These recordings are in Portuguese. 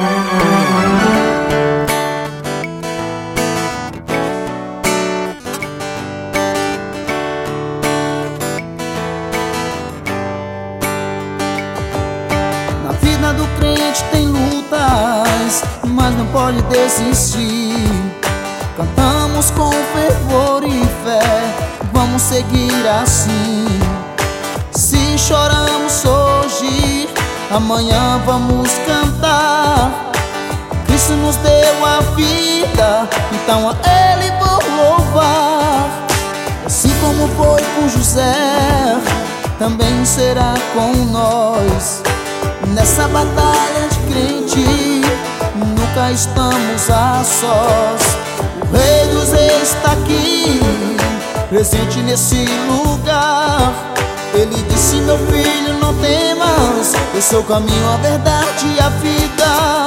Na vida do crente tem lutas, mas não pode desistir. Cantamos com fervor e fé, vamos seguir assim. Se choramos hoje, amanhã vamos cantar. Cristo nos deu a vida, então a Ele vou louvar. Assim como foi com José, também será com nós. Nessa batalha de crente, nunca estamos a sós. O Rei dos Reis está aqui, presente nesse lugar. Ele disse: meu filho, não temas, eu sou o caminho, a verdade e a vida.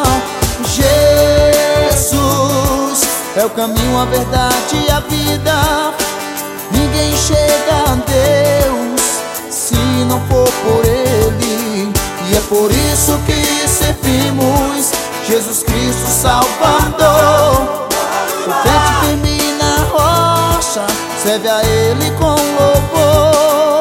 Jesus é o caminho, a verdade e a vida. Ninguém chega a Deus se não for por Ele. E é por isso que servimos Jesus Cristo Salvador. O crente firme na rocha serve a Ele com louvor.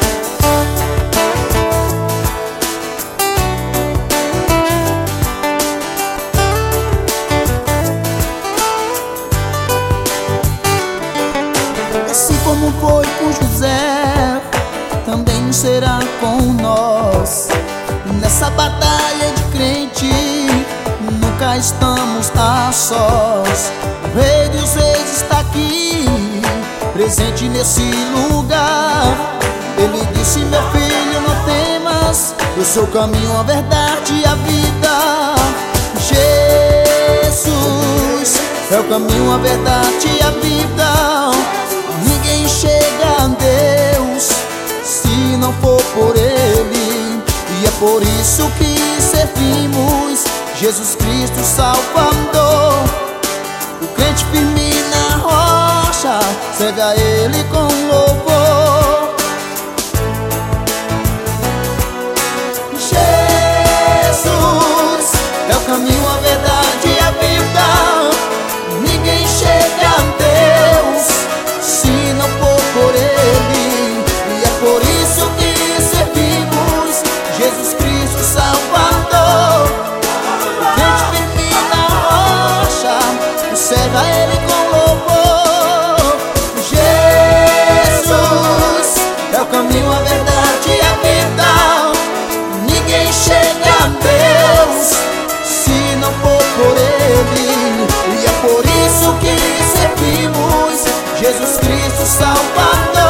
Assim como foi com José, também será com nós. Nessa batalha de crente, nunca estamos a sós. O Rei dos Reis está aqui, presente nesse lugar. Ele disse: meu filho, não temas, eu sou o caminho, a verdade e a vida. Jesus é o caminho, a verdade e a vida. Ninguém chega a Deus se não for por Ele. E é por isso que servimos Jesus Cristo Salvador. O crente firme na rocha serve a Ele com louvor. Jesus é o caminho, a verdade e a vida. Ninguém chega a Deus se não for por Ele. E é por isso que servimos Jesus Cristo Salvador. O crente firme na rocha serve a Ele com louvor. Jesus é o caminho, a verdade e a vida. Ninguém chega a Deus se não for por Ele. E é por isso que servimos Jesus Cristo Salvador.